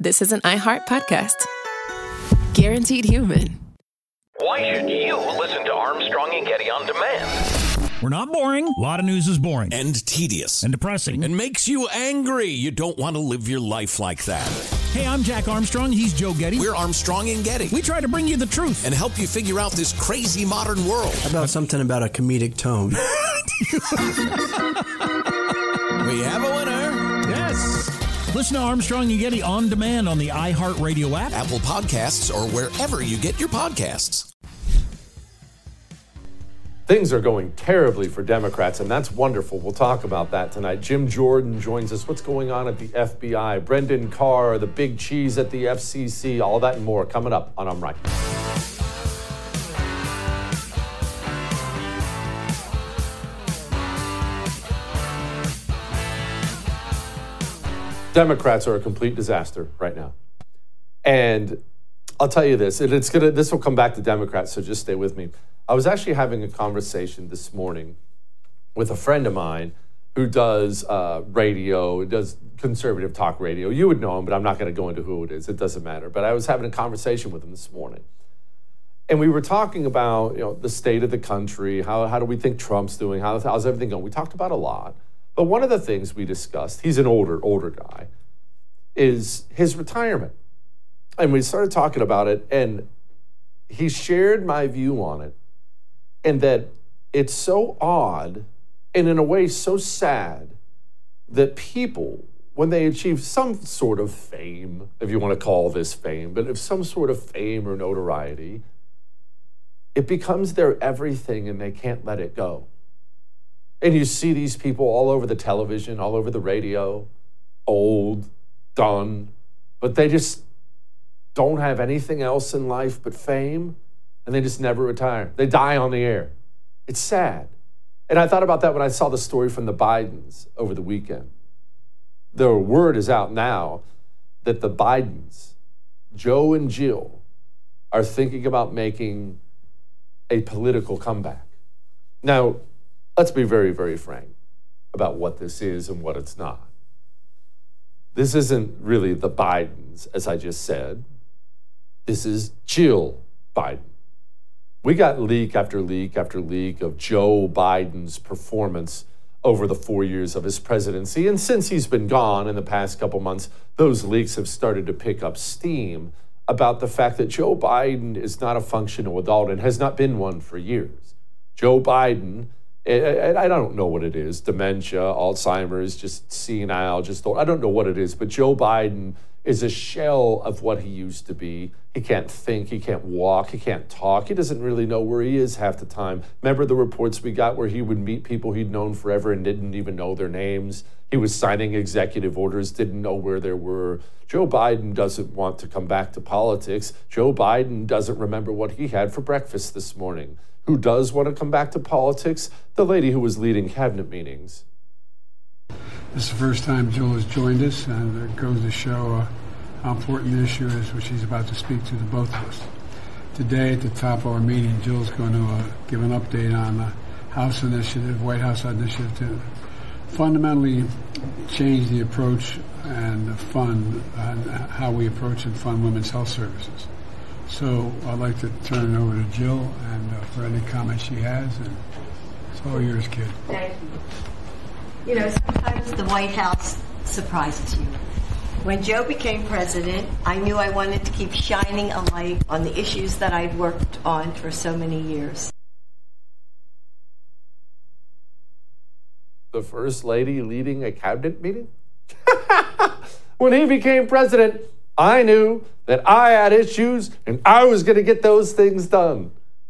this is an iHeart podcast. Guaranteed human. Why should you listen to Armstrong and Getty on demand? We're not boring. A lot of news is boring. And tedious. And depressing. And makes you angry. You don't want to live your life like that. Hey, I'm Jack Armstrong. He's Joe Getty. We're Armstrong and Getty. We try to bring you the truth. And help you figure out this crazy modern world. How about something about a comedic tone? We have a winner. Yes. Listen to Armstrong and Getty on demand on the iHeartRadio app, Apple Podcasts, or wherever you get your podcasts. Things are going terribly for Democrats, and that's wonderful. We'll talk about that tonight. Jim Jordan joins us. What's going on at the FBI? Brendan Carr, the big cheese at the FCC, all that and more coming up on I'm Right. Democrats are a complete disaster right now. And I'll tell you this, and this will come back to Democrats, so just stay with me. I was actually having a conversation this morning with a friend of mine who does radio, does conservative talk radio. You would know him, but I'm not going to go into who it is. It doesn't matter. But I was having a conversation with him this morning. And we were talking about, the state of the country, how do we think Trump's doing, how's everything going? We talked about a lot. But one of the things we discussed, he's an older guy, is his retirement. And we started talking about it, and he shared my view on it, and that it's so odd and in a way so sad that people, when they achieve some sort of fame, if you want to call this fame, but if some sort of fame or notoriety, it becomes their everything and they can't let it go. And you see these people all over the television, all over the radio, old, done, but they just don't have anything else in life but fame, and they just never retire. They die on the air. It's sad. And I thought about that when I saw the story from the Bidens over the weekend. The word is out now that the Bidens, Joe and Jill, are thinking about making a political comeback. Now, let's be very, very frank about what this is and what it's not. This isn't really the Bidens, as I just said. This is Jill Biden. We got leak after leak after leak of Joe Biden's performance over the 4 years of his presidency. And since he's been gone in the past couple months, those leaks have started to pick up steam about the fact that Joe Biden is not a functional adult and has not been one for years. Joe Biden, and I don't know what it is, dementia, Alzheimer's, just senile, I don't know what it is, but Joe Biden is a shell of what he used to be. He can't think, he can't walk, he can't talk. He doesn't really know where he is half the time. Remember the reports we got where he would meet people he'd known forever and didn't even know their names? He was signing executive orders, didn't know where they were. Joe Biden doesn't want to come back to politics. Joe Biden doesn't remember what he had for breakfast this morning. Who does want to come back to politics? The lady who was leading cabinet meetings. This is the first time Jill has joined us, and it goes to show how important the issue is, which she's about to speak to the both of us. Today, at the top of our meeting, Jill's going to give an update on the House initiative, White House initiative, to fundamentally change the approach and fund and how we approach and fund women's health services. So I'd like to turn it over to Jill and for any comments she has, and it's all yours, kid. Thank you. Sometimes the White House surprises you. When Joe became president, I knew I wanted to keep shining a light on the issues that I'd worked on for so many years. The first lady leading a cabinet meeting? When he became president, I knew that I had issues and I was going to get those things done.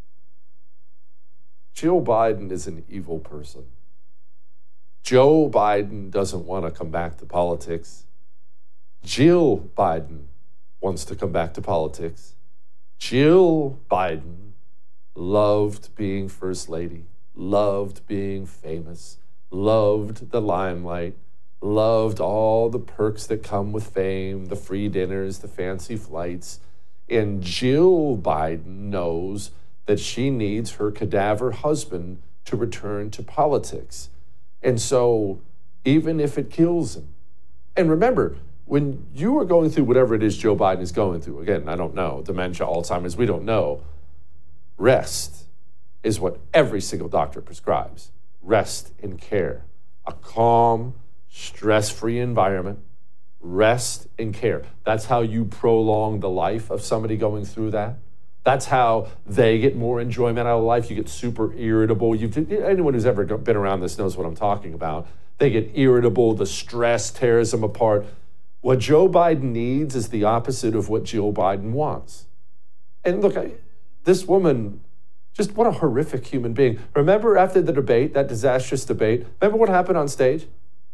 Jill Biden is an evil person. Joe Biden doesn't want to come back to politics. Jill Biden wants to come back to politics. Jill Biden loved being first lady, loved being famous, loved the limelight, loved all the perks that come with fame, the free dinners, the fancy flights. And Jill Biden knows that she needs her cadaver husband to return to politics. And so even if it kills him, and remember, when you are going through whatever it is Joe Biden is going through, again, I don't know, dementia, Alzheimer's, we don't know, rest is what every single doctor prescribes. Rest and care. A calm, stress-free environment, rest and care. That's how you prolong the life of somebody going through that. That's how they get more enjoyment out of life. You get super irritable. Anyone who's ever been around this knows what I'm talking about. They get irritable. The stress tears them apart. What Joe Biden needs is the opposite of what Joe Biden wants. And look, this woman, just what a horrific human being. Remember after the debate, that disastrous debate, remember what happened on stage?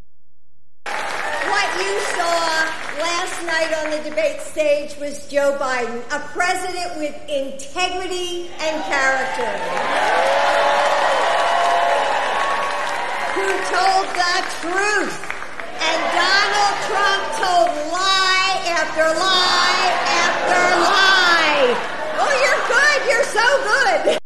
What you saw last night on the debate stage was Joe Biden, a president with integrity and character, who told the truth. And Donald Trump told lie after lie after lie. Oh, you're good. You're so good.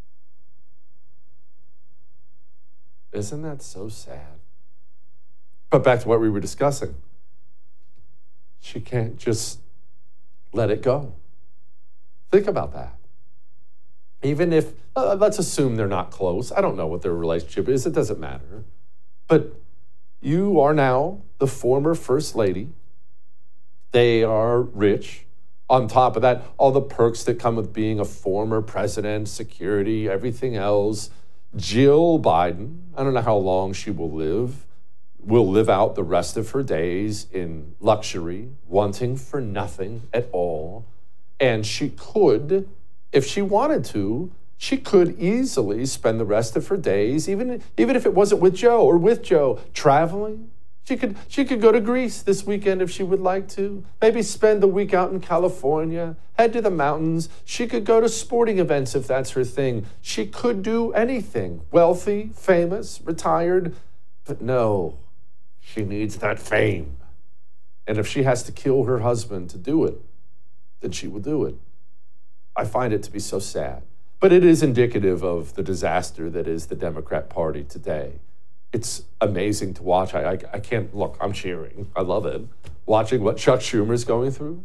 Isn't that so sad? But back to what we were discussing. She can't just let it go. Think about that. Even if, let's assume they're not close. I don't know what their relationship is. It doesn't matter. But you are now the former First Lady. They are rich. On top of that, all the perks that come with being a former president, security, everything else. Jill Biden, I don't know how long she will live out the rest of her days in luxury, wanting for nothing at all. And she could, if she wanted to, she could easily spend the rest of her days, even if it wasn't with Joe or with Joe, traveling. She could go to Greece this weekend if she would like to. Maybe spend the week out in California, head to the mountains. She could go to sporting events if that's her thing. She could do anything. Wealthy, famous, retired. But no, she needs that fame. And if she has to kill her husband to do it, then she will do it. I find it to be so sad. But it is indicative of the disaster that is the Democrat Party today. It's amazing to watch. I can't, look, I'm cheering. I love it. Watching what Chuck Schumer's going through.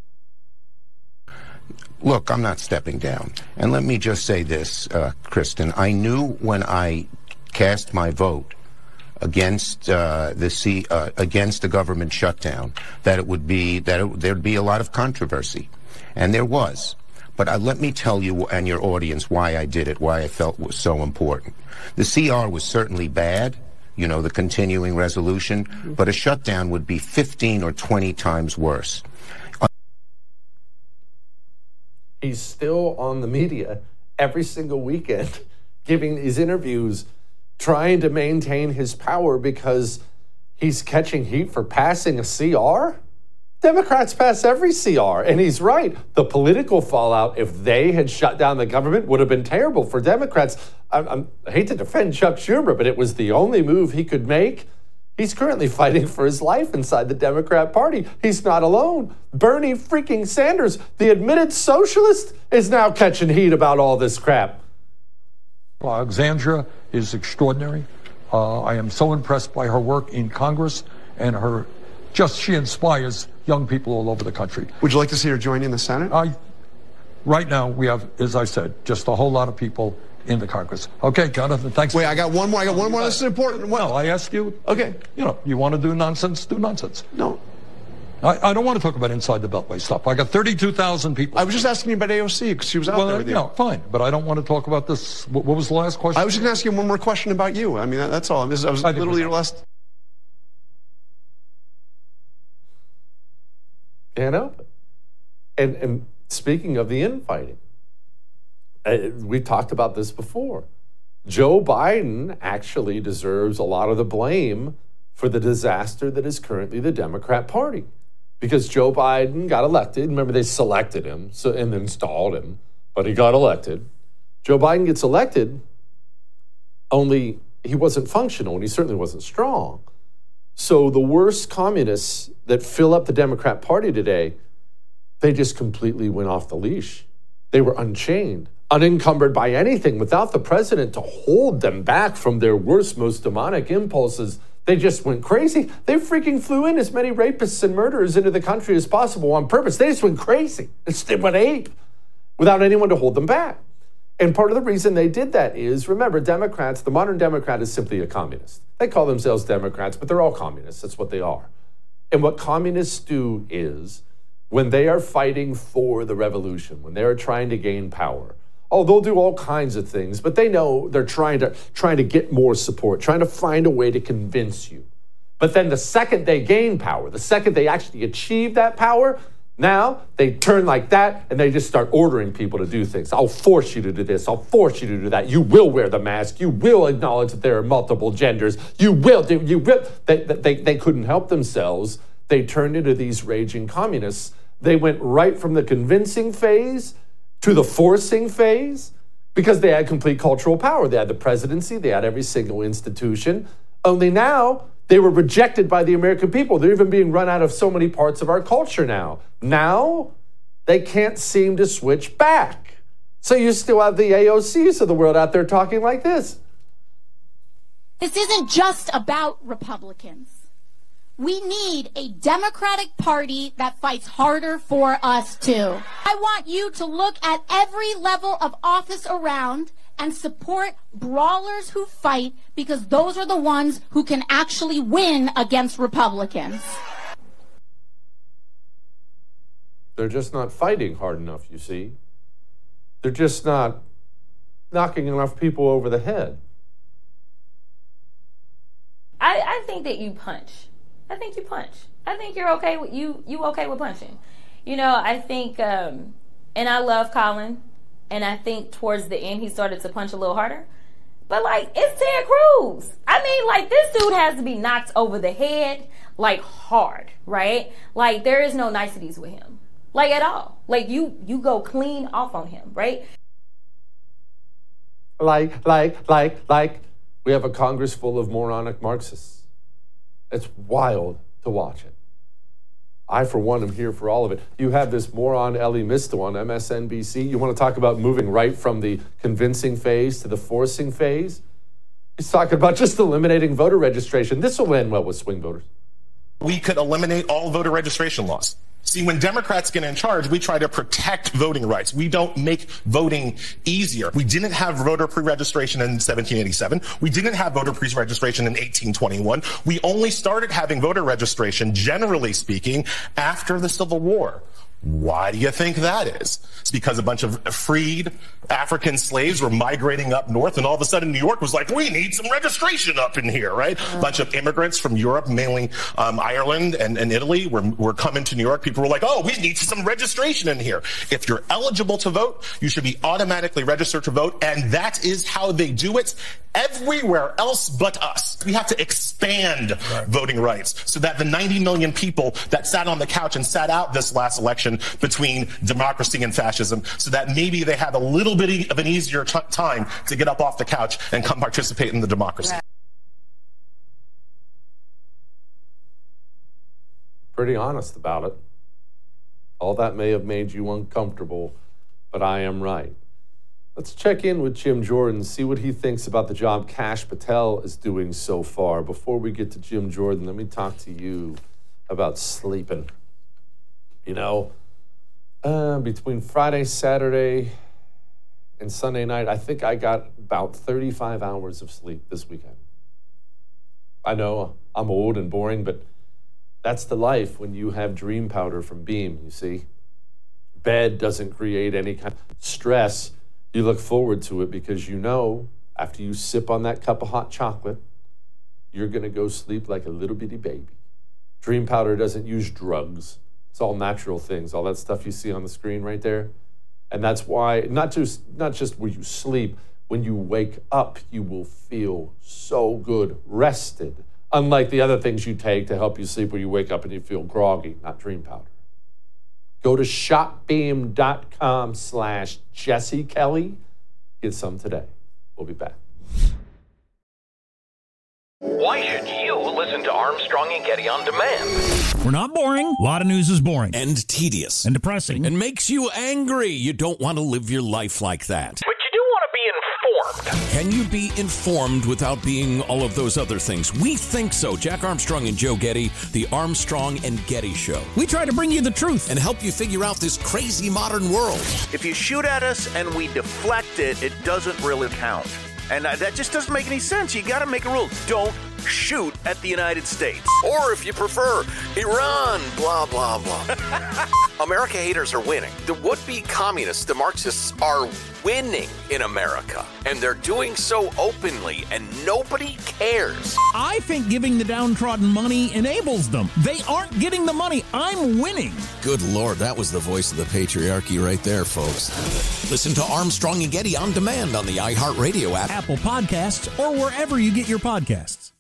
Look, I'm not stepping down. And let me just say this, Kristen. I knew when I cast my vote against against the government shutdown that there'd be a lot of controversy. And there was. But let me tell you and your audience why I did it, why I felt it was so important. The CR was certainly bad, the continuing resolution, but a shutdown would be 15 or 20 times worse. He's still on the media every single weekend, giving these interviews, trying to maintain his power because he's catching heat for passing a CR? Democrats pass every CR, and he's right. The political fallout, if they had shut down the government, would have been terrible for Democrats. I hate to defend Chuck Schumer, but it was the only move he could make. He's currently fighting for his life inside the Democrat Party. He's not alone. Bernie freaking Sanders, the admitted socialist, is now catching heat about all this crap. Alexandria is extraordinary. I am so impressed by her work in Congress and she inspires young people all over the country. Would you like to see her join in the Senate? Right now, we have, as I said, just a whole lot of people in the Congress. Okay, Jonathan, thanks. Wait, I got one more. This is important. No, I asked you. Okay. You want to do nonsense, do nonsense. No. I don't want to talk about inside the Beltway stuff. I got 32,000 people. I was just asking you about AOC because she was out there with you. Fine, but I don't want to talk about this. What was the last question? I was just going to ask you one more question about you. I mean, that's all. I was literally your last... And speaking of the infighting, we talked about this before. Joe Biden actually deserves a lot of the blame for the disaster that is currently the Democrat Party. Because Joe Biden got elected. Remember, they selected him and installed him, but he got elected. Joe Biden gets elected, only he wasn't functional and he certainly wasn't strong. So the worst communists that fill up the Democrat Party today, they just completely went off the leash. They were unchained, unencumbered by anything, without the president to hold them back from their worst, most demonic impulses. They just went crazy. They freaking flew in as many rapists and murderers into the country as possible on purpose. They just went crazy. They went ape without anyone to hold them back. And part of the reason they did that is, remember, Democrats, the modern Democrat is simply a communist. They call themselves Democrats, but they're all communists. That's what they are. And what communists do is, when they are fighting for the revolution, when they are trying to gain power, they'll do all kinds of things, but they know they're trying to get more support, trying to find a way to convince you. But then the second they gain power, the second they actually achieve that power, now they turn like that and they just start ordering people to do things. I'll force you to do this. I'll force you to do that. You will wear the mask. You will acknowledge that there are multiple genders. You will. They couldn't help themselves. They turned into these raging communists. They went right from the convincing phase to the forcing phase because they had complete cultural power. They had the presidency. They had every single institution. Only now they were rejected by the American people. They're even being run out of so many parts of our culture now. Now, they can't seem to switch back. So you still have the AOCs of the world out there talking like this. This isn't just about Republicans. We need a Democratic Party that fights harder for us, too. I want you to look at every level of office around and support brawlers who fight, because those are the ones who can actually win against Republicans. They're just not fighting hard enough, you see. They're just not knocking enough people over the head. I think that you punch. I think you punch. I think you're okay with you okay with punching. You know, I think, and I love Colin, and I think towards the end he started to punch a little harder. But, like, it's Ted Cruz. I mean, like, this dude has to be knocked over the head, like, hard, right? Like, there is no niceties with him. Like, at all. Like, you go clean off on him, right? Like, we have a Congress full of moronic Marxists. It's wild to watch it. I, for one, am here for all of it. You have this moron Elie Mystal on MSNBC. You want to talk about moving right from the convincing phase to the forcing phase? He's talking about just eliminating voter registration. This will end well with swing voters. We could eliminate all voter registration laws. See, when Democrats get in charge, we try to protect voting rights. We don't make voting easier. We didn't have voter pre-registration in 1787. We didn't have voter pre-registration in 1821. We only started having voter registration, generally speaking, after the Civil War. Why do you think that is? It's because a bunch of freed African slaves were migrating up north, and all of a sudden New York was like, we need some registration up in here, right? A bunch of immigrants from Europe, mainly Ireland and Italy, were coming to New York. People were like, oh, we need some registration in here. If you're eligible to vote, you should be automatically registered to vote, and that is how they do it everywhere else but us. We have to expand voting rights so that the 90 million people that sat on the couch and sat out this last election between democracy and fascism, so that maybe they have a little bit of an easier time to get up off the couch and come participate in the democracy. Pretty honest about it. All that may have made you uncomfortable, but I am right. Let's check in with Jim Jordan, see what he thinks about the job Kash Patel is doing so far. Before we get to Jim Jordan, let me talk to you about sleeping. You know, between Friday, Saturday, and Sunday night, I think I got about 35 hours of sleep this weekend. I know I'm old and boring, but that's the life when you have dream powder from Beam, you see. Bed doesn't create any kind of stress. You look forward to it because you know after you sip on that cup of hot chocolate, you're going to go sleep like a little bitty baby. Dream powder doesn't use drugs. It's all natural things, all that stuff you see on the screen right there. And that's why, not just where you sleep, when you wake up, you will feel so good, rested. Unlike the other things you take to help you sleep where you wake up and you feel groggy, not dream powder. Go to shopbeam.com/Jesse Kelly. Get some today. We'll be back. Why should you listen to Armstrong and Getty on demand? We're not boring. A lot of news is boring. And tedious. And depressing. And makes you angry. You don't want to live your life like that. But you do want to be informed. Can you be informed without being all of those other things? We think so. Jack Armstrong and Joe Getty, the Armstrong and Getty Show. We try to bring you the truth and help you figure out this crazy modern world. If you shoot at us and we deflect it, it doesn't really count. And that just doesn't make any sense. You got to make a rule. Don't shoot at the United States. Or if you prefer, Iran, blah, blah, blah. America haters are winning. The would-be communists, the Marxists, are winning in America. And they're doing so openly, and nobody cares. I think giving the downtrodden money enables them. They aren't getting the money. I'm winning. Good Lord, that was the voice of the patriarchy right there, folks. Listen to Armstrong and Getty on demand on the iHeartRadio app, Apple Podcasts, or wherever you get your podcasts.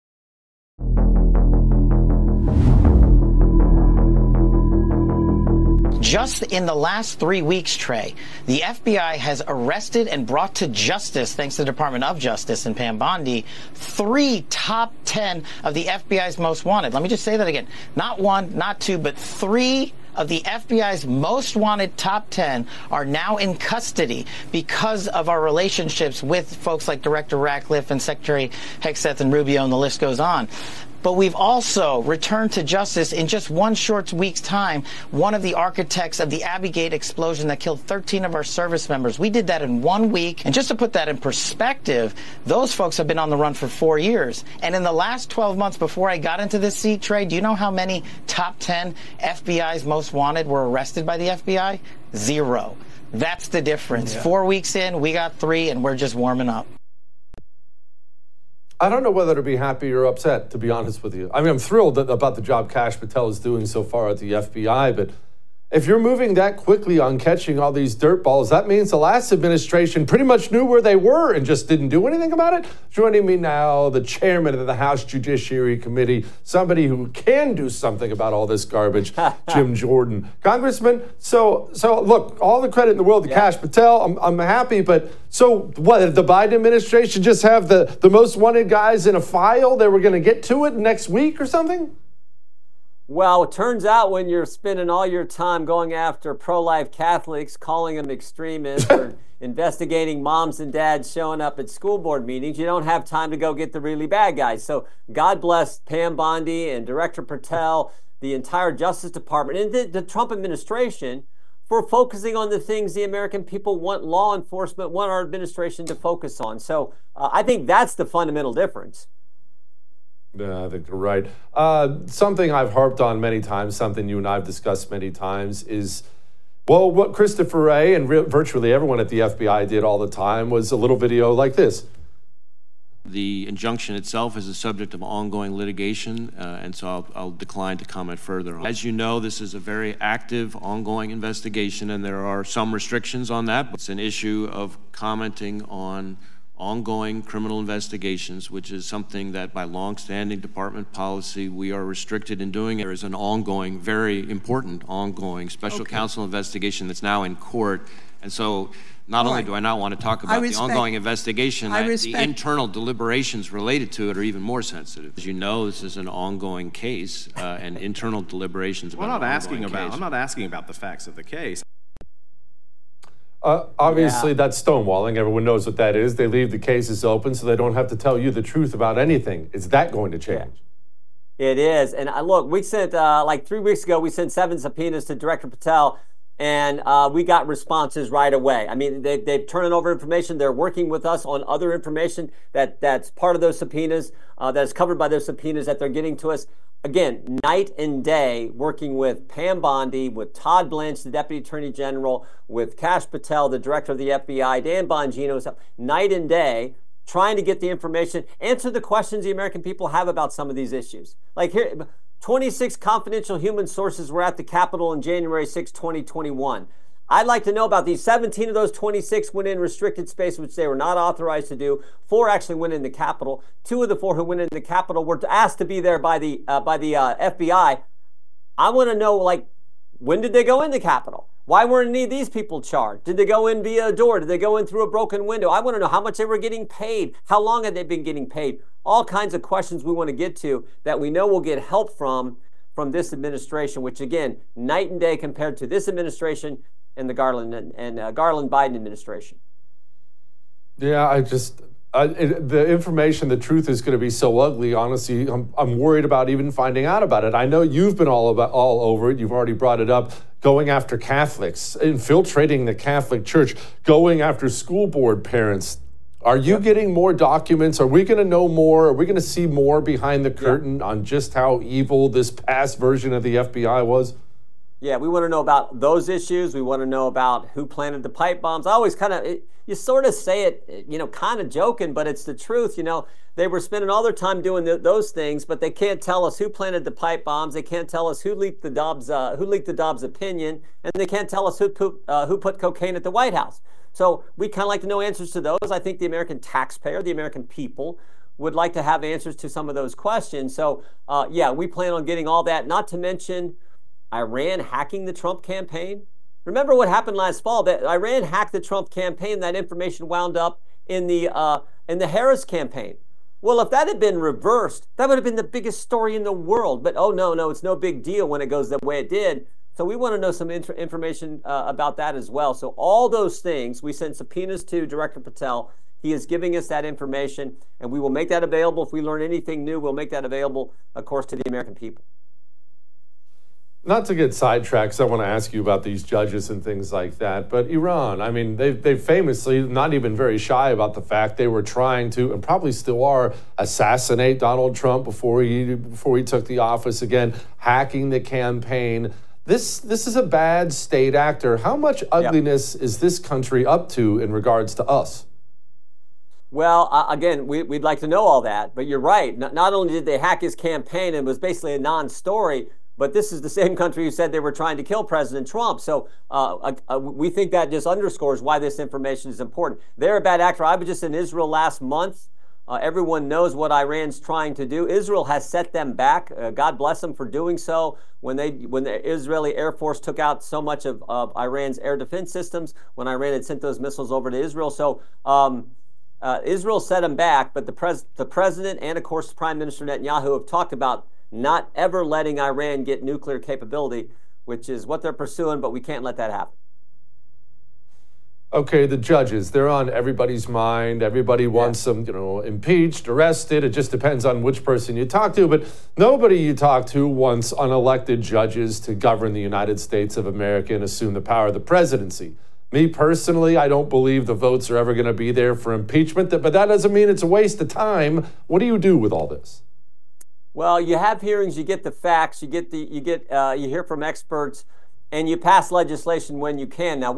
Just in the last 3 weeks, Trey, the FBI has arrested and brought to justice, thanks to the Department of Justice and Pam Bondi, 3 top 10 of the FBI's most wanted. Let me just say that again. Not 1, not 2, but 3 of the FBI's most wanted top 10 are now in custody because of our relationships with folks like Director Ratcliffe and Secretary Hegseth and Rubio, and the list goes on. But we've also returned to justice in just one short week's time one of the architects of the Abbey Gate explosion that killed 13 of our service members. We did that in 1 week. And just to put that in perspective, those folks have been on the run for 4 years. And in the last 12 months before I got into this seat, Trey, do you know how many top 10 FBI's most wanted were arrested by the FBI? 0. That's the difference. Yeah. 4 weeks in, we got 3, and we're just warming up. I don't know whether to be happy or upset, to be honest with you. I mean, I'm thrilled about the job Kash Patel is doing so far at the FBI, but if you're moving that quickly on catching all these dirt balls, that means the last administration pretty much knew where they were and just didn't do anything about it. Joining me now, the chairman of the House Judiciary Committee, somebody who can do something about all this garbage, Jim Jordan. Congressman, so look, all the credit in the world to Kash Patel. I'm happy, but so what, did the Biden administration just have the most wanted guys in a file? They were going to get to it next week or something? Well, it turns out when you're spending all your time going after pro-life Catholics, calling them extremists, or investigating moms and dads showing up at school board meetings, you don't have time to go get the really bad guys. So God bless Pam Bondi and Director Patel, the entire Justice Department, and the Trump administration for focusing on the things the American people want law enforcement, want our administration to focus on. So I think that's the fundamental difference. Yeah, I think you're right. Something I've harped on many times, something you and I have discussed many times is, well, what Christopher Wray and virtually everyone at the FBI did all the time was a little video like this. The injunction itself is a subject of ongoing litigation, and so I'll decline to comment further. As you know, this is a very active, ongoing investigation, and there are some restrictions on that. It's an issue of commenting on ongoing criminal investigations, which is something that by long-standing department policy we are restricted in doing. There is an ongoing, very important ongoing special counsel investigation that's now in court. And so not only do I not want to talk about the ongoing investigation, the internal deliberations related to it are even more sensitive. As you know, this is an ongoing case, and internal deliberations about I'm not asking about the facts of the case. Obviously, that's stonewalling. Everyone knows what that is. They leave the cases open so they don't have to tell you the truth about anything. Is that going to change? Yeah. It is. And look, we sent, like 3 weeks ago, we sent 7 subpoenas to Director Patel, and we got responses right away. I mean, they've turned over information. They're working with us on other information that's part of those subpoenas, that's covered by those subpoenas that they're getting to us. Again, night and day, working with Pam Bondi, with Todd Blanche, the Deputy Attorney General, with Kash Patel, the Director of the FBI, Dan Bongino, night and day, trying to get the information, answer the questions the American people have about some of these issues. Like here, 26 confidential human sources were at the Capitol on January 6, 2021. I'd like to know about these. 17 of those 26 went in restricted space, which they were not authorized to do. 4 actually went in the Capitol. 2 of the 4 who went in the Capitol were asked to be there by the FBI. I want to know, like, when did they go in the Capitol? Why weren't any of these people charged? Did they go in via a door? Did they go in through a broken window? I want to know how much they were getting paid. How long had they been getting paid? All kinds of questions we want to get to that we know we'll get help from this administration, which, again, night and day compared to this administration and the Garland Biden administration. Yeah, the information, the truth is going to be so ugly. Honestly, I'm worried about even finding out about it. I know you've been all over it. You've already brought it up. Going after Catholics, infiltrating the Catholic Church, going after school board parents. Are you getting more documents? Are we going to know more? Are we going to see more behind the curtain on just how evil this past version of the FBI was? Yeah, we want to know about those issues. We want to know about who planted the pipe bombs. I always you sort of say it, kind of joking, but it's the truth. They were spending all their time doing those things, but they can't tell us who planted the pipe bombs. They can't tell us who leaked the Dobbs opinion, and they can't tell us who put cocaine at the White House. So we kind of like to know answers to those. I think the American taxpayer, the American people, would like to have answers to some of those questions. So we plan on getting all that. Not to mention Iran hacking the Trump campaign. Remember what happened last fall? That Iran hacked the Trump campaign. That information wound up in the Harris campaign. Well, if that had been reversed, that would have been the biggest story in the world. But no, it's no big deal when it goes the way it did. So we want to know some information about that as well. So all those things, we send subpoenas to Director Patel. He is giving us that information, and we will make that available. If we learn anything new, we'll make that available, of course, to the American people. Not to get sidetracked, I want to ask you about these judges and things like that, but Iran, I mean, they've famously not even very shy about the fact they were trying to, and probably still are, assassinate Donald Trump before he took the office again, hacking the campaign. This is a bad state actor. How much ugliness is this country up to in regards to us? Well, again, we'd like to know all that, but you're right. Not only did they hack his campaign and it was basically a non-story, but this is the same country who said they were trying to kill President Trump. So we think that just underscores why this information is important. They're a bad actor. I was just in Israel last month. Everyone knows what Iran's trying to do. Israel has set them back. God bless them for doing so. When the Israeli Air Force took out so much of Iran's air defense systems, when Iran had sent those missiles over to Israel. So Israel set them back, but the president and, of course, Prime Minister Netanyahu have talked about not ever letting Iran get nuclear capability, which is what they're pursuing, but we can't let that happen. Okay, the judges, they're on everybody's mind. Everybody wants them, impeached, arrested. It just depends on which person you talk to. But nobody you talk to wants unelected judges to govern the United States of America and assume the power of the presidency. Me personally, I don't believe the votes are ever going to be there for impeachment, but that doesn't mean it's a waste of time. What do you do with all this? Well, you have hearings, you get the facts, you hear from experts, and you pass legislation when you can. Now,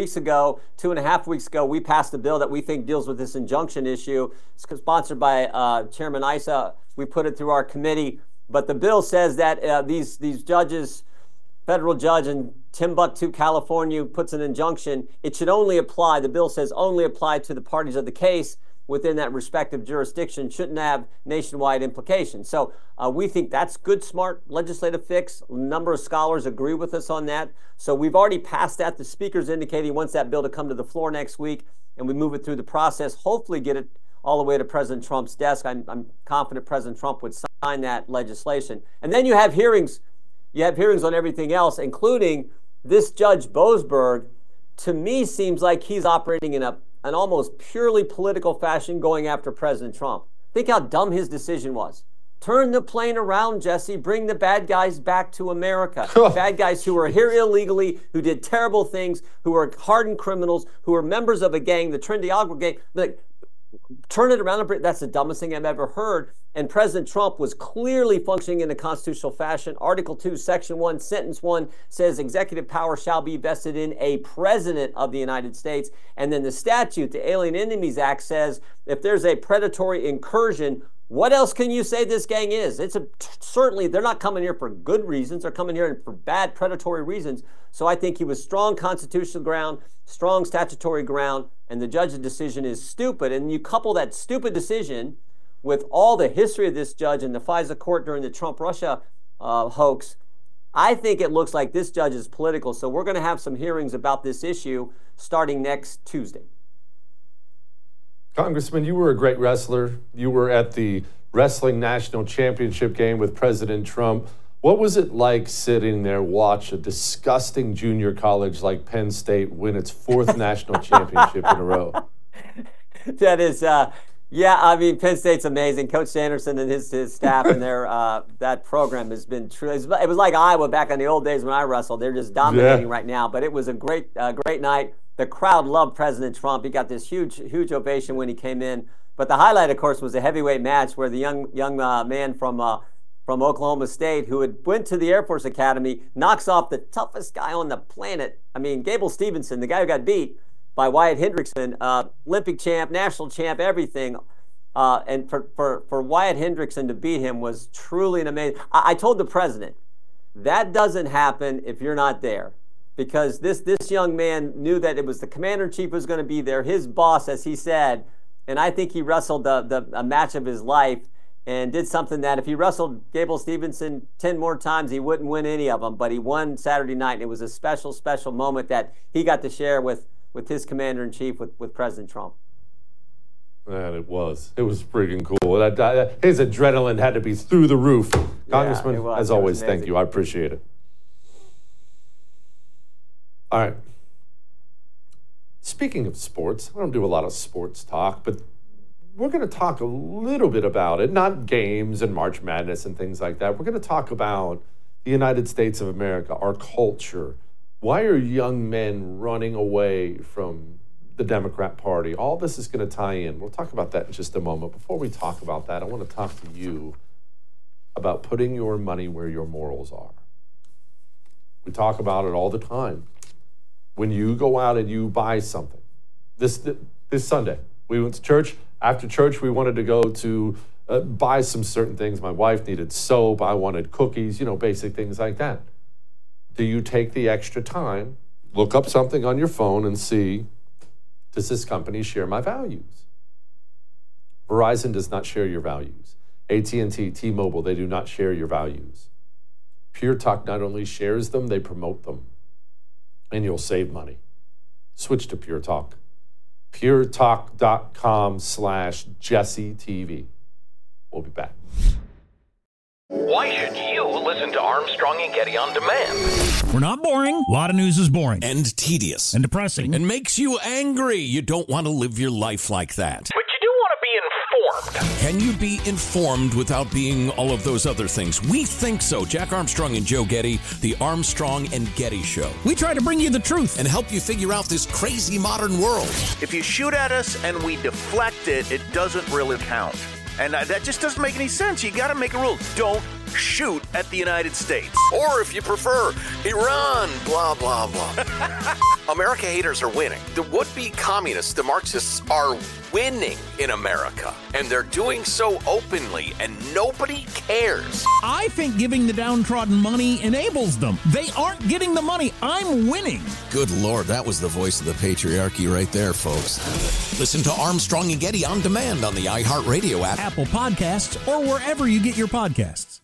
2.5 weeks ago, we passed a bill that we think deals with this injunction issue. It's sponsored by Chairman Issa. We put it through our committee, but the bill says that these judges, federal judge in Timbuktu, California, puts an injunction. It should only apply, the bill says, only apply to the parties of the case within that respective jurisdiction, shouldn't have nationwide implications. So we think that's good, smart legislative fix. A number of scholars agree with us on that. So we've already passed that. The Speaker's indicating he wants that bill to come to the floor next week, and we move it through the process, hopefully get it all the way to President Trump's desk. I'm confident President Trump would sign that legislation. And then you have hearings. You have hearings on everything else, including this Judge Boasberg, to me, seems like he's operating in an almost purely political fashion going after President Trump. Think how dumb his decision was. Turn the plane around, Jesse. Bring the bad guys back to America. Bad guys who are here illegally, who did terrible things, who are hardened criminals, who are members of a gang, the Trinity Algo gang. Turn it around. That's the dumbest thing I've ever heard. And President Trump was clearly functioning in a constitutional fashion. Article 2, Section 1, Sentence 1 says executive power shall be vested in a president of the United States. And then the statute, the Alien Enemies Act, says if there's a predatory incursion, what else can you say this gang is? Certainly, they're not coming here for good reasons. They're coming here for bad predatory reasons. So I think he was strong constitutional ground, strong statutory ground, and the judge's decision is stupid. And you couple that stupid decision with all the history of this judge in the FISA court during the Trump-Russia hoax, I think it looks like this judge is political. So we're going to have some hearings about this issue starting next Tuesday. Congressman, you were a great wrestler. You were at the Wrestling National Championship game with President Trump. What was it like sitting there, watch a disgusting junior college like Penn State win its 4th national championship in a row? That is, yeah, I mean, Penn State's amazing. Coach Sanderson and his staff and their that program has been true. It was like Iowa back in the old days when I wrestled. They're just dominating right now. But it was a great night. The crowd loved President Trump. He got this huge ovation when he came in. But the highlight, of course, was a heavyweight match where the young man from Oklahoma State who had went to the Air Force Academy knocks off the toughest guy on the planet. I mean, Gable Stevenson, the guy who got beat by Wyatt Hendrickson, Olympic champ, national champ, everything. And for Wyatt Hendrickson to beat him was truly an amazing. I told the president, that doesn't happen if you're not there. Because this young man knew that it was the commander-in-chief who was going to be there, his boss, as he said. And I think he wrestled a match of his life and did something that if he wrestled Gable Stevenson 10 more times, he wouldn't win any of them. But he won Saturday night, and it was a special moment that he got to share with his commander-in-chief, with President Trump. Man, it was freaking cool. His adrenaline had to be through the roof. Congressman, as always, thank you. I appreciate it. All right. Speaking of sports, I don't do a lot of sports talk, but we're going to talk a little bit about it, not games and March Madness and things like that. We're going to talk about the United States of America, our culture. Why are young men running away from the Democrat Party? All this is going to tie in. We'll talk about that in just a moment. Before we talk about that, I want to talk to you about putting your money where your morals are. We talk about it all the time. When you go out and you buy something, this Sunday, we went to church. After church, we wanted to go to buy some certain things. My wife needed soap. I wanted cookies, basic things like that. Do you take the extra time, look up something on your phone and see, does this company share my values? Verizon does not share your values. AT&T, T-Mobile, they do not share your values. Pure Talk not only shares them, they promote them. And you'll save money. Switch to Pure Talk. puretalk.com/JesseTV. We'll be back. Why should you listen to Armstrong and Getty on demand? We're not boring. A lot of news is boring. And tedious. And depressing. And makes you angry. You don't want to live your life like that. But you do want to be informed. Can you be informed without being all of those other things? We think so. Jack Armstrong and Joe Getty, the Armstrong and Getty Show. We try to bring you the truth and help you figure out this crazy modern world. If you shoot at us and we deflect it, it doesn't really count. And that just doesn't make any sense. You got to make a rule. Don't shoot at the United States. Or if you prefer, Iran, blah, blah, blah. America haters are winning. The would-be communists, the Marxists, are winning in America. And they're doing so openly, and nobody cares. I think giving the downtrodden money enables them. They aren't getting the money. I'm winning. Good Lord, that was the voice of the patriarchy right there, folks. Listen to Armstrong and Getty on demand on the iHeartRadio app, Apple Podcasts, or wherever you get your podcasts.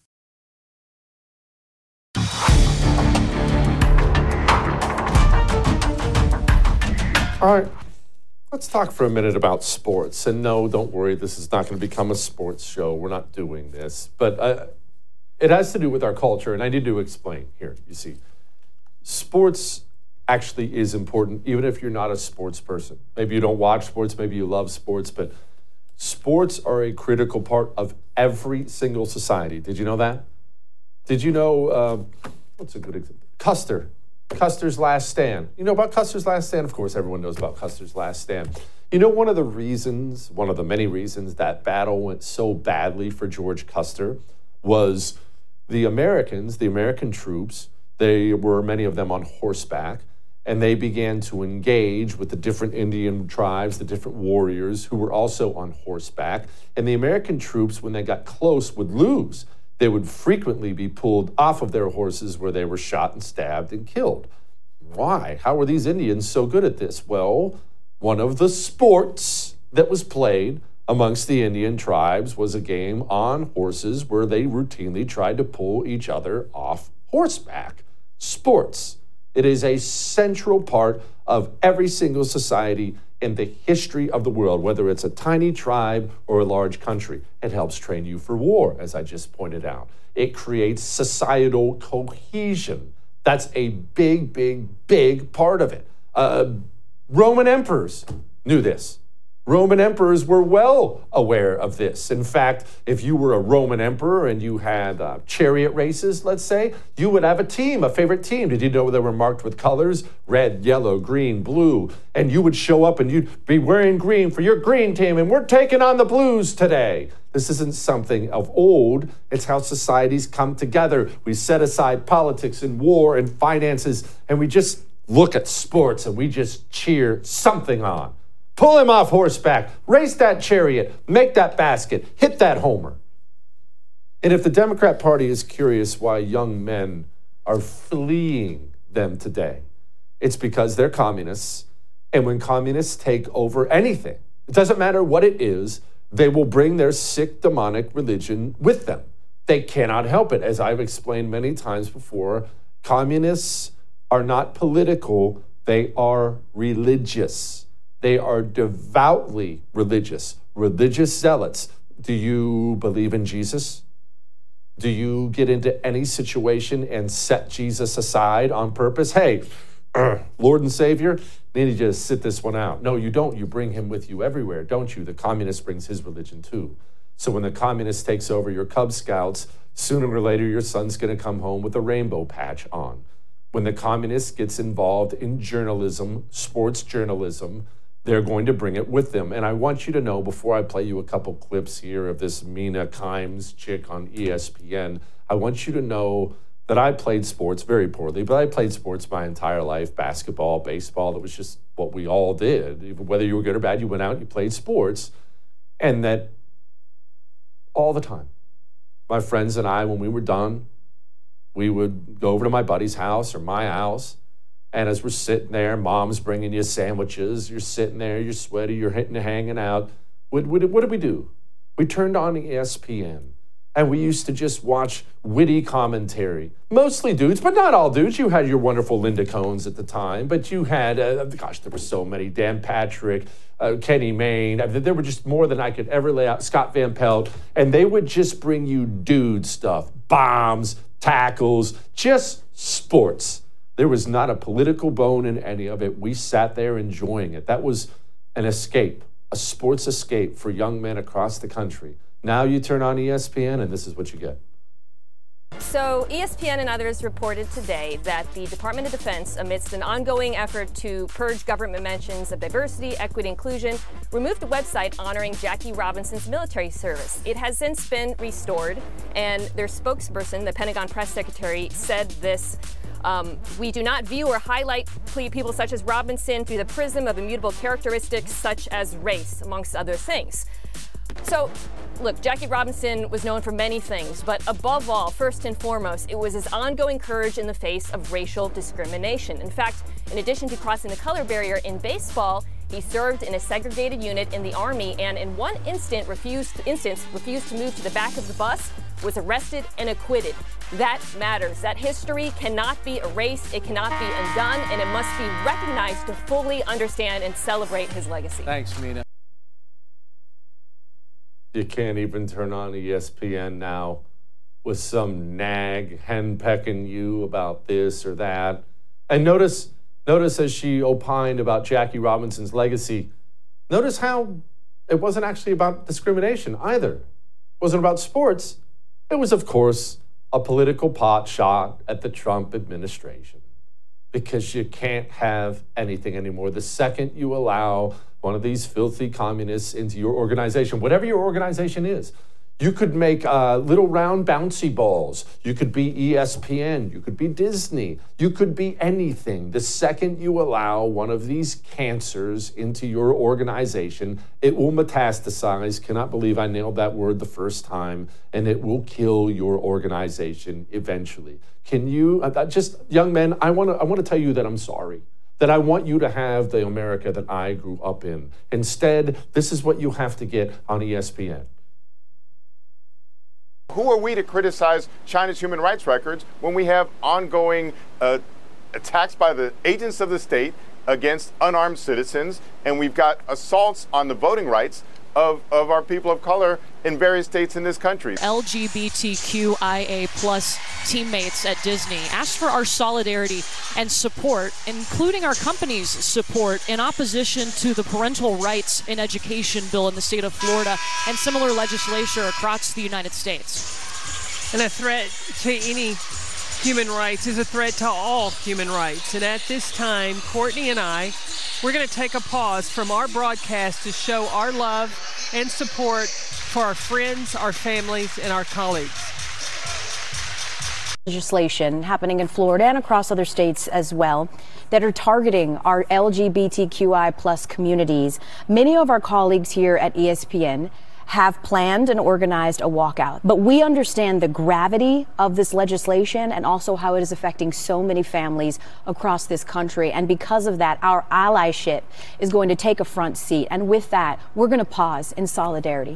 All right, let's talk for a minute about sports. And no, don't worry, this is not going to become a sports show. We're not doing this. But it has to do with our culture, and I need to explain here. You see, sports actually is important, even if you're not a sports person. Maybe you don't watch sports, maybe you love sports, but sports are a critical part of every single society. Did you know that? Did you know, what's a good example? Custer's Last Stand. You know about Custer's Last Stand? Of course, everyone knows about Custer's Last Stand. You know, one of the many reasons that battle went so badly for George Custer was the Americans, the American troops, they were, many of them on horseback, and they began to engage with the different Indian tribes, the different warriors who were also on horseback. And the American troops, when they got close, would lose. They would frequently be pulled off of their horses where they were shot and stabbed and killed. Why? How were these Indians so good at this? Well, one of the sports that was played amongst the Indian tribes was a game on horses where they routinely tried to pull each other off horseback. Sports. It is a central part of every single society in the history of the world, whether it's a tiny tribe or a large country. It helps train you for war, as I just pointed out. It creates societal cohesion. That's a big, big, big part of it. Roman emperors knew this. Roman emperors were well aware of this. In fact, if you were a Roman emperor and you had chariot races, let's say, you would have a team, a favorite team. Did you know they were marked with colors? Red, yellow, green, blue. And you would show up and you'd be wearing green for your green team, and we're taking on the blues today. This isn't something of old. It's how societies come together. We set aside politics and war and finances, and we just look at sports and we just cheer something on. Pull him off horseback, race that chariot, make that basket, hit that homer. And if the Democrat Party is curious why young men are fleeing them today, it's because they're communists. And when communists take over anything, it doesn't matter what it is, they will bring their sick, demonic religion with them. They cannot help it. As I've explained many times before, communists are not political, they are religious. They are devoutly religious zealots. Do you believe in Jesus? Do you get into any situation and set Jesus aside on purpose? Hey, Lord and Savior, need you to sit this one out. No, you don't. You bring him with you everywhere, don't you? The communist brings his religion too. So when the communist takes over your Cub Scouts, sooner or later your son's going to come home with a rainbow patch on. When the communist gets involved in journalism, sports journalism, they're going to bring it with them. And I want you to know, before I play you a couple clips here of this Mina Kimes chick on ESPN, I want you to know that I played sports very poorly, but I played sports my entire life, basketball, baseball. It was just what we all did. Whether you were good or bad, you went out and you played sports. And that all the time, my friends and I, when we were done, we would go over to my buddy's house or my house. And as we're sitting there, mom's bringing you sandwiches. You're sitting there, you're sweaty, you're hanging out. What did we do? We turned on ESPN. And we used to just watch witty commentary. Mostly dudes, but not all dudes. You had your wonderful Linda Cohns at the time, but you had, there were so many. Dan Patrick, Kenny Mayne. There were just more than I could ever lay out. Scott Van Pelt. And they would just bring you dude stuff. Bombs, tackles, just sports. There was not a political bone in any of it. We sat there enjoying it. That was an escape, a sports escape for young men across the country. Now you turn on ESPN and this is what you get. So ESPN and others reported today that the Department of Defense, amidst an ongoing effort to purge government mentions of diversity, equity, inclusion, removed the website honoring Jackie Robinson's military service. It has since been restored, and their spokesperson, the Pentagon press secretary, said this: we do not view or highlight people such as Robinson through the prism of immutable characteristics such as race, amongst other things. So, look, Jackie Robinson was known for many things, but above all, first and foremost, it was his ongoing courage in the face of racial discrimination. In fact, in addition to crossing the color barrier in baseball, he served in a segregated unit in the Army and in one instance refused to move to the back of the bus, was arrested and acquitted. That matters. That history cannot be erased, it cannot be undone, and it must be recognized to fully understand and celebrate his legacy. Thanks, Mina. You can't even turn on ESPN now with some nag henpecking you about this or that. And notice as she opined about Jackie Robinson's legacy, notice how it wasn't actually about discrimination either. It wasn't about sports. It was, of course, a political pot shot at the Trump administration, because you can't have anything anymore. The second you allow one of these filthy communists into your organization, whatever your organization is, you could make little round bouncy balls. You could be ESPN. You could be Disney. You could be anything. The second you allow one of these cancers into your organization, it will metastasize. Cannot believe I nailed that word the first time. And it will kill your organization eventually. Can you, just young men, I want to tell you that I'm sorry. That I want you to have the America that I grew up in. Instead, this is what you have to get on ESPN. Who are we to criticize China's human rights records when we have ongoing attacks by the agents of the state against unarmed citizens, and we've got assaults on the voting rights of our people of color in various states in this country. LGBTQIA plus teammates at Disney asked for our solidarity and support, including our company's support, in opposition to the parental rights in education bill in the state of Florida and similar legislation across the United States. And a threat to any human rights is a threat to all human rights. And at this time, Courtney and I, we're going to take a pause from our broadcast to show our love and support for our friends, our families, and our colleagues. Legislation happening in Florida and across other states as well that are targeting our LGBTQI plus communities. Many of our colleagues here at ESPN have planned and organized a walkout. But we understand the gravity of this legislation and also how it is affecting so many families across this country. And because of that, our allyship is going to take a front seat. And with that, we're going to pause in solidarity.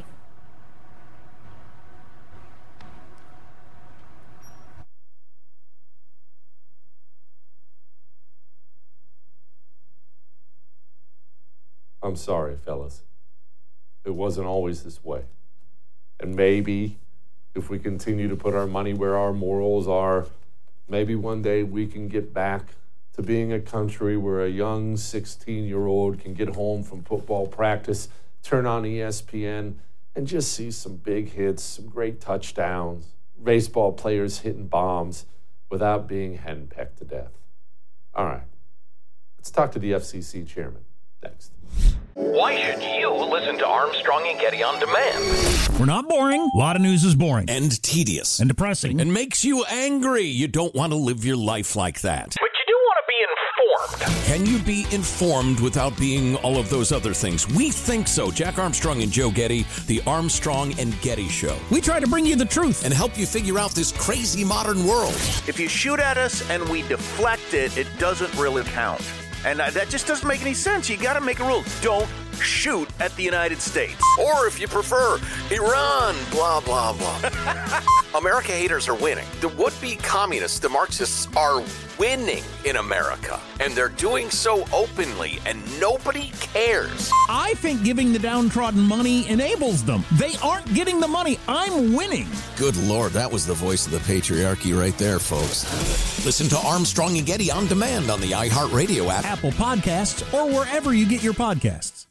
I'm sorry, fellas. It wasn't always this way. And maybe if we continue to put our money where our morals are, maybe one day we can get back to being a country where a young 16-year-old can get home from football practice, turn on ESPN, and just see some big hits, some great touchdowns, baseball players hitting bombs without being henpecked to death. All right. Let's talk to the FCC chairman next. Why should you listen to Armstrong and Getty on demand? We're not boring. A lot of news is boring. And tedious. And depressing. And makes you angry. You don't want to live your life like that. But you do want to be informed. Can you be informed without being all of those other things? We think so. Jack Armstrong and Joe Getty, the Armstrong and Getty Show. We try to bring you the truth and help you figure out this crazy modern world. If you shoot at us and we deflect it, it doesn't really count. And that just doesn't make any sense. You got to make a rule. Don't shoot at the United States. Or if you prefer, Iran, blah, blah, blah. America haters are winning. The would-be communists, the Marxists, are winning in America. And they're doing so openly, and nobody cares. I think giving the downtrodden money enables them. They aren't getting the money. I'm winning. Good Lord, that was the voice of the patriarchy right there, folks. Listen to Armstrong and Getty on demand on the iHeartRadio app, Apple Podcasts, or wherever you get your podcasts.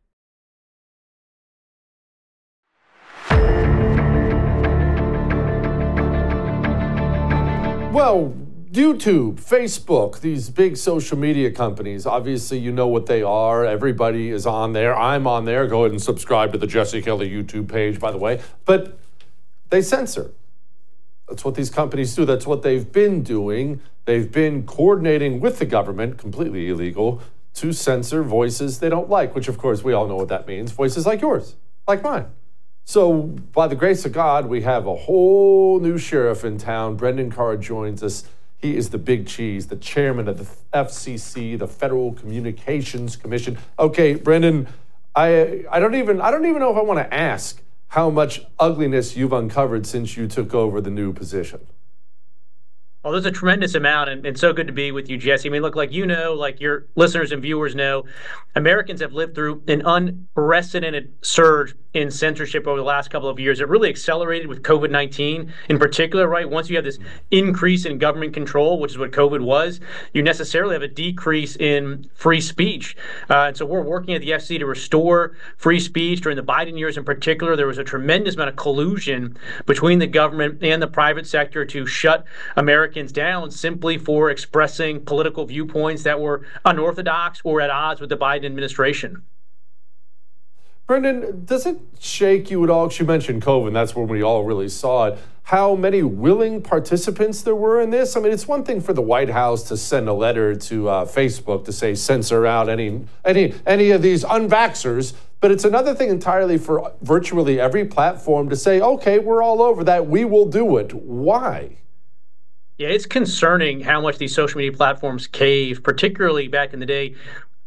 Well, YouTube, Facebook, these big social media companies, obviously you know what they are. Everybody is on there. I'm on there. Go ahead and subscribe to the Jesse Kelly YouTube page, by the way. But they censor. That's what these companies do. That's what they've been doing. They've been coordinating with the government, completely illegal, to censor voices they don't like, which, of course, we all know what that means. Voices like yours, like mine. So, by the grace of God, we have a whole new sheriff in town. Brendan Carr joins us. He is the big cheese, the chairman of the FCC, the Federal Communications Commission. Okay, Brendan, I don't even know if I want to ask how much ugliness you've uncovered since you took over the new position. Well, there's a tremendous amount, and so good to be with you, Jesse. I mean, look, like you know, like your listeners and viewers know, Americans have lived through an unprecedented surge in censorship over the last couple of years. It really accelerated with COVID-19 in particular, right? Once you have this increase in government control, which is what COVID was, you necessarily have a decrease in free speech. And so we're working at the FCC to restore free speech. During the Biden years in particular, there was a tremendous amount of collusion between the government and the private sector to shut Americans down simply for expressing political viewpoints that were unorthodox or at odds with the Biden administration. Brendan, does it shake you at all? You mentioned COVID, that's when we all really saw it. How many willing participants there were in this? I mean, it's one thing for the White House to send a letter to Facebook to say censor out any of these unvaxxers, but it's another thing entirely for virtually every platform to say, okay, we're all over that, we will do it. Why? Yeah, it's concerning how much these social media platforms cave, particularly back in the day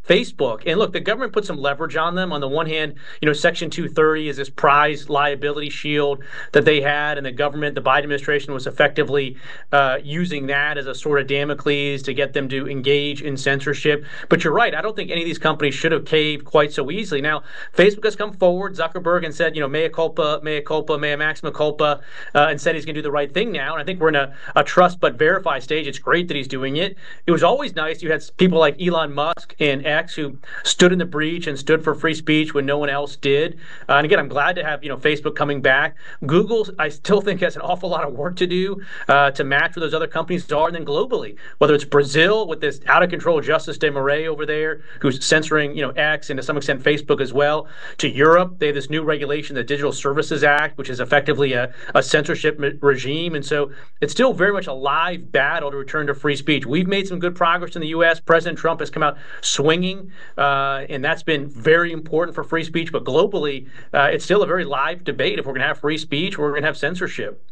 Facebook. And look, the government put some leverage on them. On the one hand, Section 230 is this prize liability shield that they had, and the Biden administration was effectively using that as a sword of Damocles to get them to engage in censorship. But you're right. I don't think any of these companies should have caved quite so easily. Now, Facebook has come forward, Zuckerberg, and said, mea culpa, mea maxima culpa, and said he's going to do the right thing now. And I think we're in a trust but verify stage. It's great that he's doing it. It was always nice. You had people like Elon Musk and X who stood in the breach and stood for free speech when no one else did. And again, I'm glad to have Facebook coming back. Google, I still think, has an awful lot of work to do to match where those other companies are. And then globally, whether it's Brazil with this out of control Justice de Morais over there, who's censoring X and to some extent Facebook as well, to Europe, they have this new regulation, the Digital Services Act, which is effectively a censorship regime. And so it's still very much a live battle to return to free speech. We've made some good progress in the U.S. President Trump has come out swinging, and that's been very important for free speech. But globally, it's still a very live debate if we're going to have free speech or we're going to have censorship.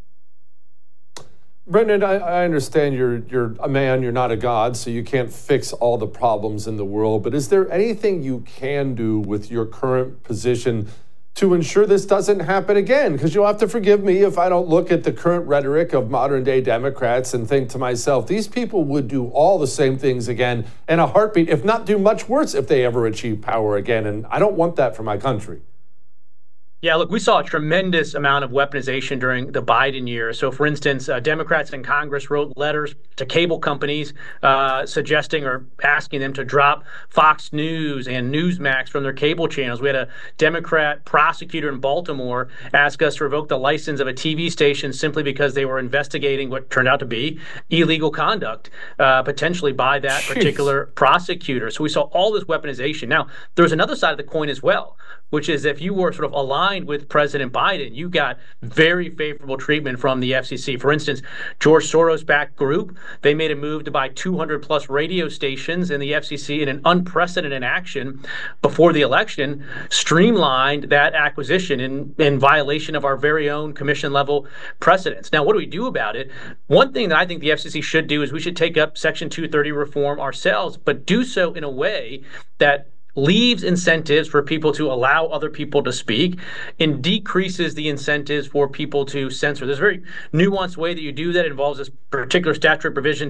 Brendan, I understand you're a man, you're not a god, so you can't fix all the problems in the world. But is there anything you can do with your current position to ensure this doesn't happen again? Because you'll have to forgive me if I don't look at the current rhetoric of modern-day Democrats and think to myself, these people would do all the same things again in a heartbeat, if not do much worse if they ever achieve power again. And I don't want that for my country. Yeah, look, we saw a tremendous amount of weaponization during the Biden years. So, for instance, Democrats in Congress wrote letters to cable companies suggesting or asking them to drop Fox News and Newsmax from their cable channels. We had a Democrat prosecutor in Baltimore ask us to revoke the license of a TV station simply because they were investigating what turned out to be illegal conduct, potentially by that particular prosecutor. So we saw all this weaponization. Now, there's another side of the coin as well, which is if you were sort of aligned with President Biden, you got very favorable treatment from the FCC. For instance, George Soros-backed group, they made a move to buy 200 plus radio stations, and the FCC, in an unprecedented action before the election, streamlined that acquisition in violation of our very own commission level precedents. Now, what do we do about it? One thing that I think the FCC should do is we should take up Section 230 reform ourselves, but do so in a way that leaves incentives for people to allow other people to speak and decreases the incentives for people to censor. There's a very nuanced way that you do that. It involves this particular statutory provision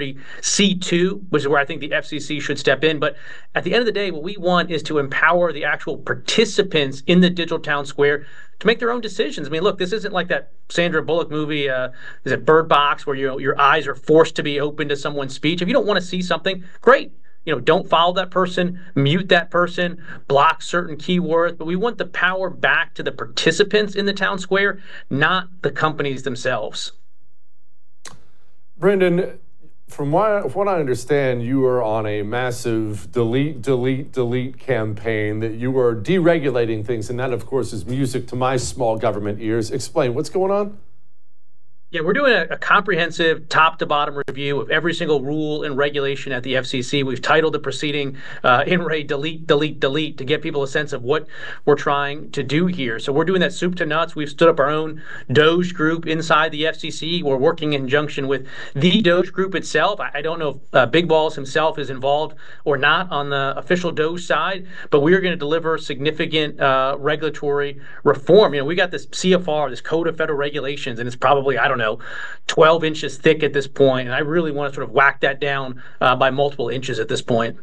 230C2, which is where I think the FCC should step in. But at the end of the day, what we want is to empower the actual participants in the digital town square to make their own decisions. I mean, look, this isn't like that Sandra Bullock movie, is it Bird Box, where your eyes are forced to be open to someone's speech. If you don't want to see something, great. Don't follow that person, mute that person, block certain keywords. But we want the power back to the participants in the town square, not the companies themselves. Brendan, from what I understand, you are on a massive delete campaign, that you are deregulating things. And that, of course, is music to my small government ears. Explain, what's going on? Yeah, we're doing a comprehensive top-to-bottom review of every single rule and regulation at the FCC. We've titled the proceeding INRAE Delete, Delete, Delete to get people a sense of what we're trying to do here. So we're doing that soup to nuts. We've stood up our own Doge group inside the FCC. We're working in conjunction with the Doge group itself. I don't know if Big Balls himself is involved or not on the official Doge side, but we are going to deliver significant regulatory reform. We got this CFR, this Code of Federal Regulations, and it's probably, 12 inches thick at this point, and I really want to sort of whack that down by multiple inches at this point.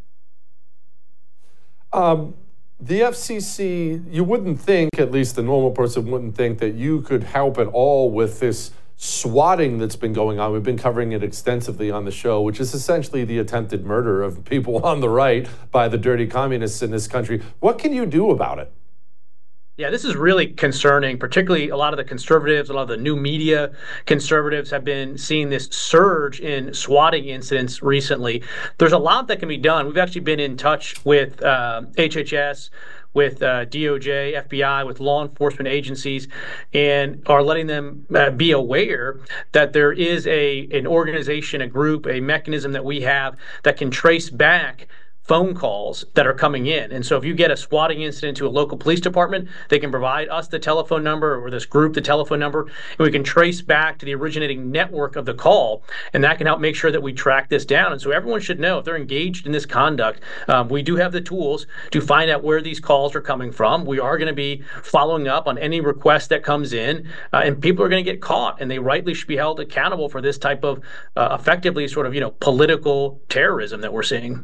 The FCC, you wouldn't think, at least the normal person wouldn't think, that you could help at all with this swatting that's been going on. We've been covering it extensively on the show, which is essentially the attempted murder of people on the right by the dirty communists in this country. What can you do about it? Yeah, this is really concerning, particularly a lot of the conservatives, a lot of the new media conservatives have been seeing this surge in swatting incidents recently. There's a lot that can be done. We've actually been in touch with HHS, with DOJ, FBI, with law enforcement agencies, and are letting them be aware that there is an organization, a group, a mechanism that we have that can trace back phone calls that are coming in. And so if you get a swatting incident to a local police department, they can provide us the telephone number, or this group the telephone number, and we can trace back to the originating network of the call, and that can help make sure that we track this down. And so everyone should know, if they're engaged in this conduct, we do have the tools to find out where these calls are coming from. We are going to be following up on any request that comes in, and people are going to get caught, and they rightly should be held accountable for this type of effectively sort of, political terrorism that we're seeing.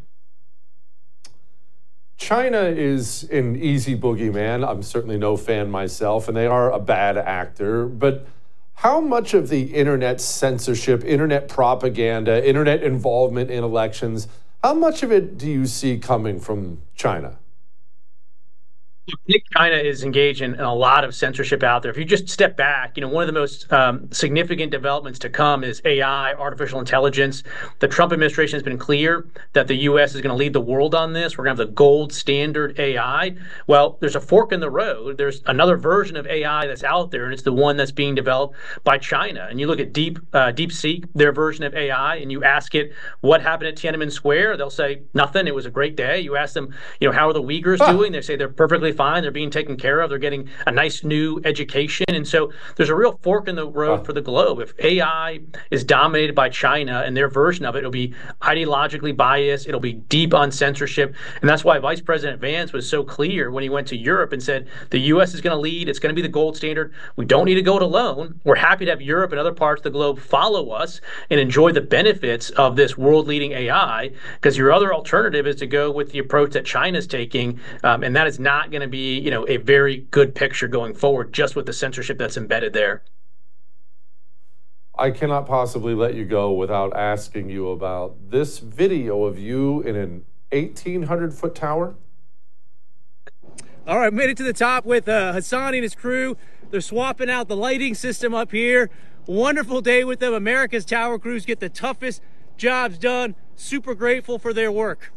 China is an easy boogeyman. I'm certainly no fan myself, and they are a bad actor. But how much of the internet censorship, internet propaganda, internet involvement in elections, how much of it do you see coming from China? I think China is engaged in a lot of censorship out there. If you just step back, one of the most significant developments to come is AI, artificial intelligence. The Trump administration has been clear that the U.S. is going to lead the world on this. We're going to have the gold standard AI. Well, there's a fork in the road. There's another version of AI that's out there, and it's the one that's being developed by China. And you look at DeepSeek, their version of AI, and you ask it what happened at Tiananmen Square, they'll say nothing. It was a great day. You ask them, how are the Uyghurs doing? They say they're perfectly fine. They're being taken care of. They're getting a nice new education. And so there's a real fork in the road for the globe. If AI is dominated by China and their version of it, it'll be ideologically biased. It'll be deep on censorship. And that's why Vice President Vance was so clear when he went to Europe and said, the U.S. is going to lead. It's going to be the gold standard. We don't need to go it alone. We're happy to have Europe and other parts of the globe follow us and enjoy the benefits of this world-leading AI, because your other alternative is to go with the approach that China's taking, and that is not going to be, a very good picture going forward, just with the censorship that's embedded there. I cannot possibly let you go without asking you about this video of you in an 1,800-foot tower. All right, made it to the top with Hassan and his crew. They're swapping out the lighting system up here. Wonderful day with them. America's tower crews get the toughest jobs done. Super grateful for their work.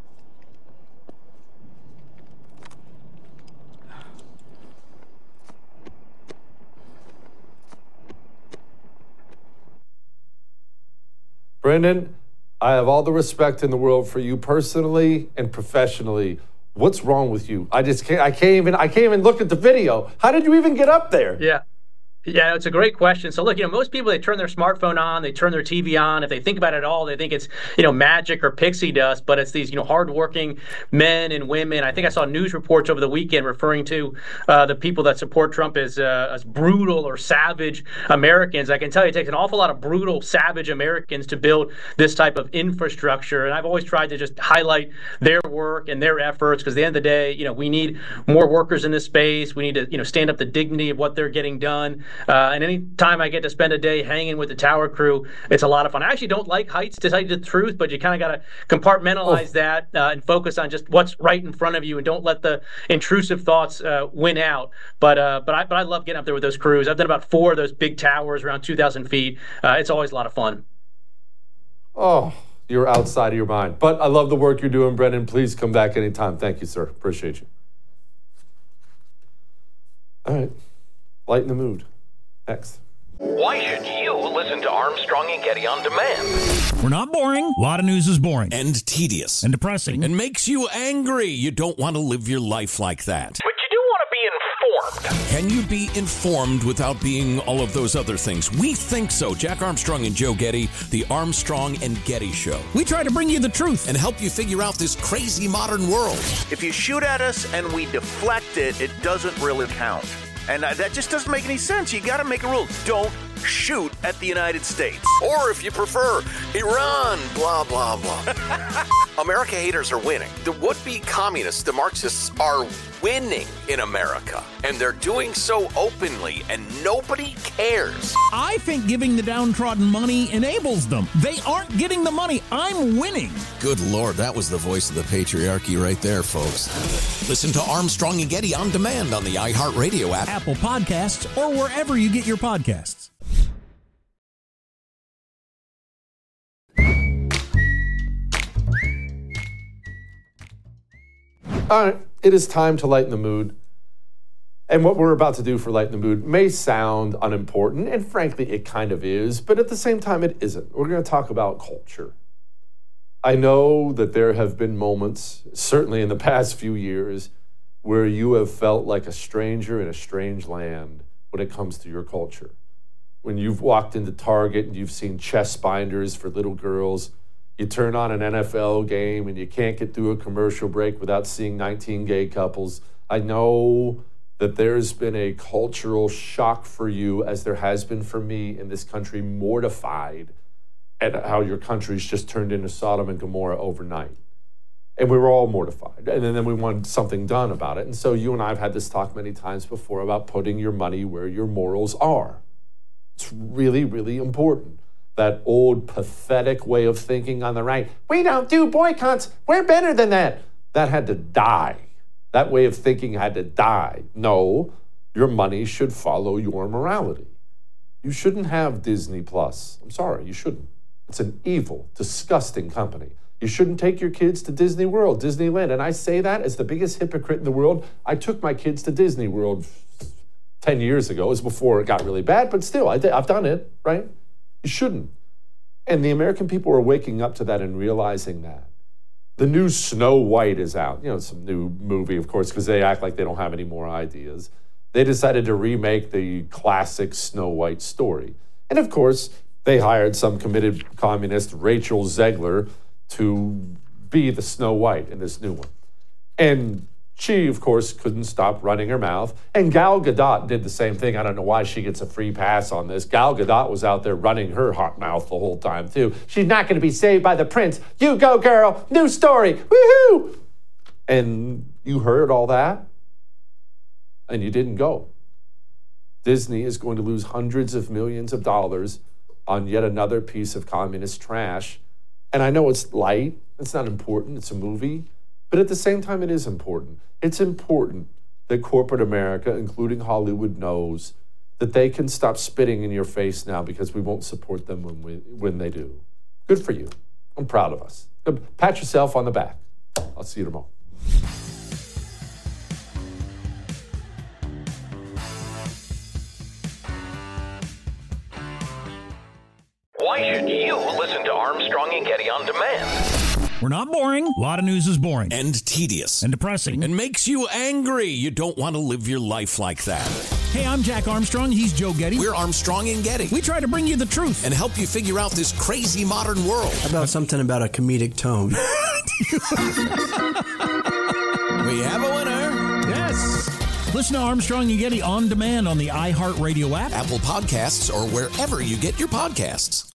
Brendan, I have all the respect in the world for you personally and professionally. What's wrong with you? I can't even look at the video. How did you even get up there? Yeah, it's a great question. So look, most people, they turn their smartphone on, they turn their TV on. If they think about it at all, they think it's, magic or pixie dust, but it's these, hardworking men and women. I think I saw news reports over the weekend referring to the people that support Trump as brutal or savage Americans. I can tell you it takes an awful lot of brutal, savage Americans to build this type of infrastructure. And I've always tried to just highlight their work and their efforts, because at the end of the day, we need more workers in this space. We need to, stand up the dignity of what they're getting done. And any time I get to spend a day hanging with the tower crew, it's a lot of fun. I actually don't like heights, to tell you the truth, but you kind of got to compartmentalize that and focus on just what's right in front of you, and don't let the intrusive thoughts win out. But I love getting up there with those crews. I've done about 4 of those big towers around 2,000 feet. It's always a lot of fun. Oh, you're outside of your mind. But I love the work you're doing, Brendan. Please come back anytime. Thank you, sir. Appreciate you. All right. Lighten the mood. Next. Why should you listen to Armstrong and Getty on demand? We're not boring. A lot of news is boring. And tedious. And depressing. And makes you angry. You don't want to live your life like that. But you do want to be informed. Can you be informed without being all of those other things? We think so. Jack Armstrong and Joe Getty, the Armstrong and Getty Show. We try to bring you the truth and help you figure out this crazy modern world. If you shoot at us and we deflect it, it doesn't really count. And that just doesn't make any sense. You got to make a rule. Don't shoot at the United States. Or if you prefer, Iran, blah, blah, blah. America haters are winning. The would-be communists, the Marxists, are winning in America. And they're doing so openly, and nobody cares. I think giving the downtrodden money enables them. They aren't getting the money. I'm winning. Good Lord, that was the voice of the patriarchy right there, folks. Listen to Armstrong and Getty on demand on the iHeartRadio app, Apple Podcasts, or wherever you get your podcasts. All right, it is time to lighten the mood. And what we're about to do for Lighten the Mood may sound unimportant, and frankly, it kind of is, but at the same time, it isn't. We're going to talk about culture. I know that there have been moments, certainly in the past few years, where you have felt like a stranger in a strange land when it comes to your culture. When you've walked into Target and you've seen chest binders for little girls, you turn on an NFL game and you can't get through a commercial break without seeing 19 gay couples. I know that there's been a cultural shock for you, as there has been for me in this country, mortified at how your country's just turned into Sodom and Gomorrah overnight. And we were all mortified. And then we wanted something done about it. And so you and I have had this talk many times before about putting your money where your morals are. It's really, really important. That old pathetic way of thinking on the right, we don't do boycotts, we're better than that. That had to die. That way of thinking had to die. No, your money should follow your morality. You shouldn't have Disney Plus. I'm sorry, you shouldn't. It's an evil, disgusting company. You shouldn't take your kids to Disney World, Disneyland. And I say that as the biggest hypocrite in the world. I took my kids to Disney World 10 years ago. It was before it got really bad, but still, I've done it, right? You shouldn't. And the American people are waking up to that and realizing that. The new Snow White is out. You know, it's some new movie, of course, because they act like they don't have any more ideas. They decided to remake the classic Snow White story. And of course, they hired some committed communist, Rachel Zegler, to be the Snow White in this new one. And she, of course, couldn't stop running her mouth. And Gal Gadot did the same thing. I don't know why she gets a free pass on this. Gal Gadot was out there running her hot mouth the whole time, too. She's not going to be saved by the prince. You go, girl. New story. Woohoo! And you heard all that, and you didn't go. Disney is going to lose hundreds of millions of dollars on yet another piece of communist trash. And I know it's light. It's not important. It's a movie. But at the same time, it is important. It's important that corporate America, including Hollywood, knows that they can stop spitting in your face now because we won't support them when they do. Good for you. I'm proud of us. Pat yourself on the back. I'll see you tomorrow. Why should you listen to Armstrong and Getty on demand? We're not boring. A lot of news is boring. And tedious. And depressing. And makes you angry. You don't want to live your life like that. Hey, I'm Jack Armstrong. He's Joe Getty. We're Armstrong and Getty. We try to bring you the truth. And help you figure out this crazy modern world. How about something about a comedic tone? We have a winner. Yes. Listen to Armstrong and Getty on demand on the iHeartRadio app, Apple Podcasts, or wherever you get your podcasts.